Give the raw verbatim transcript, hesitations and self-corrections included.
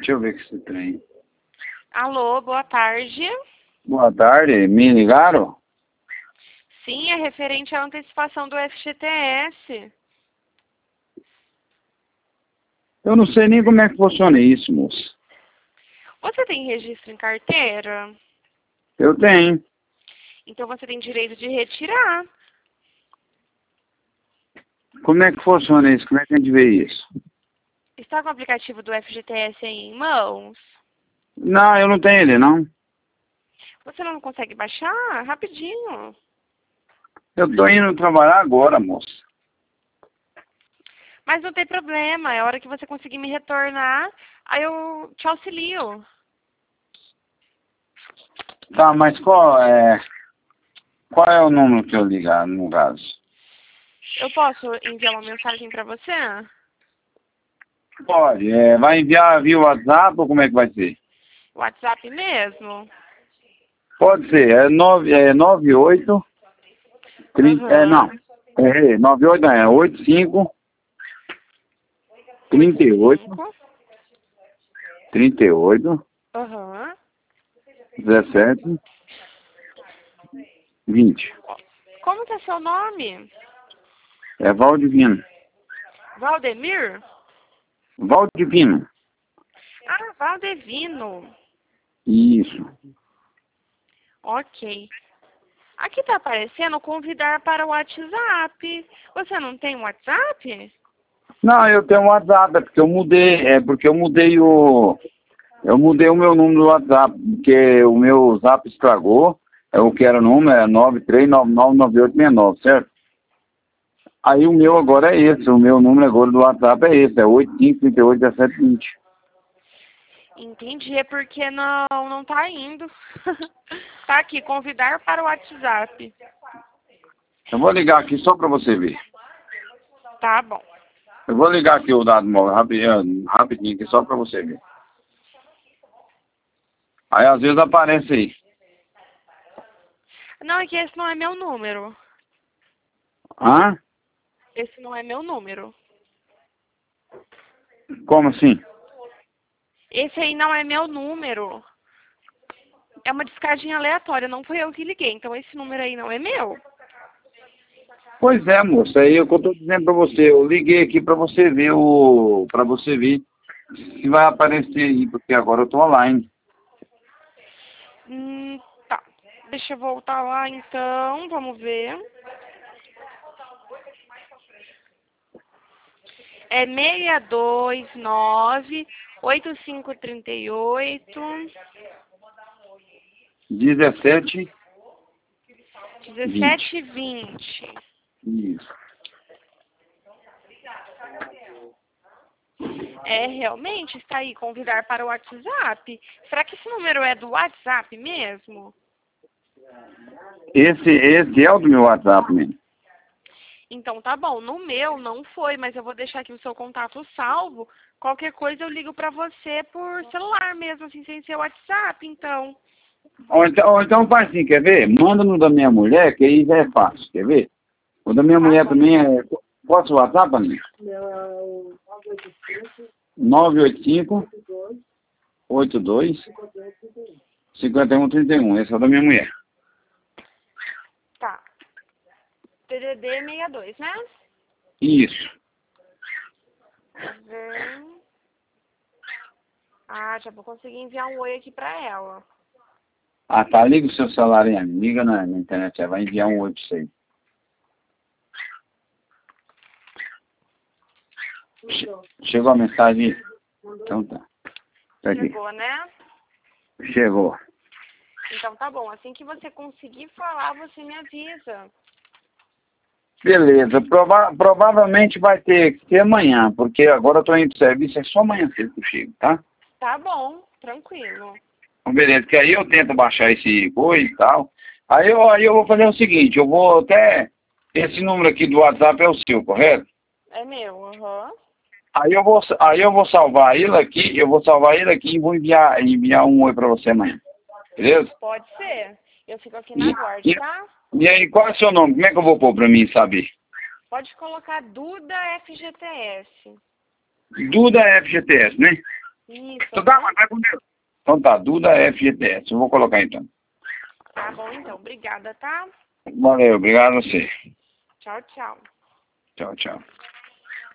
Deixa eu ver que esse trem. Alô, boa tarde. Boa tarde, me ligaram? Sim, é referente à antecipação do F G T S. Eu não sei nem como é que funciona isso, moça. Você tem registro em carteira? Eu tenho. Então você tem direito de retirar. Como é que funciona isso? Como é que a gente vê isso? Está com o aplicativo do F G T S aí em mãos? Não, eu não tenho ele, não. Você não consegue baixar? Rapidinho. Eu tô indo trabalhar agora, moça. Mas não tem problema, é a hora que você conseguir me retornar, aí eu te auxilio. Tá, mas qual é... Qual é o número que eu ligar, no caso? Eu posso enviar uma mensagem para você? Pode. É, vai enviar via WhatsApp ou como é que vai ser? WhatsApp mesmo? Pode ser. É nove, é nove oito... trinta, é, não. Aham. É, nove oito, não, é oito cinco... trinta e oito... trinta e oito... Aham. dezessete... vinte. Como que é seu nome? É Valdivino. Valdemir? Valdivino. Ah, Valdevino. Isso. Ok. Aqui tá aparecendo convidar para o WhatsApp. Você não tem WhatsApp? Não, eu tenho um WhatsApp, é porque eu mudei, é porque eu mudei o... Eu mudei o meu número do WhatsApp, porque o meu Zap estragou. É o que era o número, é nove três nove nove nove oito seis nove, certo? Aí o meu agora é esse, o meu número agora do WhatsApp é esse, é oito cinco três oito um sete vinte. Entendi, é porque não, não tá indo. Tá aqui, convidar para o WhatsApp. Eu vou ligar aqui só para você ver. Tá bom. Eu vou ligar aqui o dado móvel rapidinho, rapidinho aqui só para você ver. Aí às vezes aparece aí. Não, é que esse não é meu número. Hã? Esse não é meu número. Como assim? Esse aí não é meu número. É uma descadinha aleatória, não fui eu que liguei. Então esse número aí não é meu. Pois é, moça, aí é o que eu tô dizendo pra você. Eu liguei aqui pra você ver o. Pra você ver se vai aparecer aí, porque agora eu tô online. Hum, tá. Deixa eu voltar lá então. Vamos ver. É seis dois nove oito cinco três oito dezessete, dezessete vinte. Isso. É, realmente está aí, convidar para o WhatsApp. Será que esse número é do WhatsApp mesmo? Esse, esse é o do meu WhatsApp mesmo. Então tá bom, no meu não foi, mas eu vou deixar aqui o seu contato salvo. Qualquer coisa eu ligo para você por celular mesmo, assim, sem ser WhatsApp, então. Ou então, ou então faz assim, quer ver? Manda no da minha mulher, que aí já é fácil, quer ver? O da minha Tá mulher bom. também é. Posso o WhatsApp, Aninha? nove oito cinco, oito dois, cinco um três um. Esse é o da minha mulher. Tá. T D D sessenta e dois, né? Isso. Uhum. Ah, já vou conseguir enviar um oi aqui pra ela. Ah, tá. Liga o seu celular aí, liga na, na internet, vai enviar um oi pra você. Che Chegou a mensagem? Então tá. Tá aqui. Chegou, né? Chegou. Então tá bom. Assim que você conseguir falar, você me avisa. Beleza. Prova provavelmente vai ter que ser amanhã, porque agora eu tô indo pro serviço, é só amanhã cedo que eu chego, tá? Tá bom, tranquilo. Então, beleza, que aí eu tento baixar esse coisa e tal. Aí eu, aí eu vou fazer o seguinte, eu vou até... Esse número aqui do WhatsApp é o seu, correto? É meu, aham. Uhum. Aí eu vou, aí eu vou salvar ele aqui, eu vou salvar ele aqui e vou enviar, enviar um oi pra você amanhã. Beleza? Pode ser. Eu fico aqui na E, guarda, e, tá? e aí, qual é o seu nome? Como é que eu vou pôr pra mim saber? Pode colocar Duda F G T S. Duda F G T S, né? Isso. Então tá, aham. mas vai com Deus. Então tá, Duda F G T S. Eu vou colocar então. Tá bom, então. Obrigada, tá? Valeu, obrigado a você. Tchau, tchau. Tchau, tchau.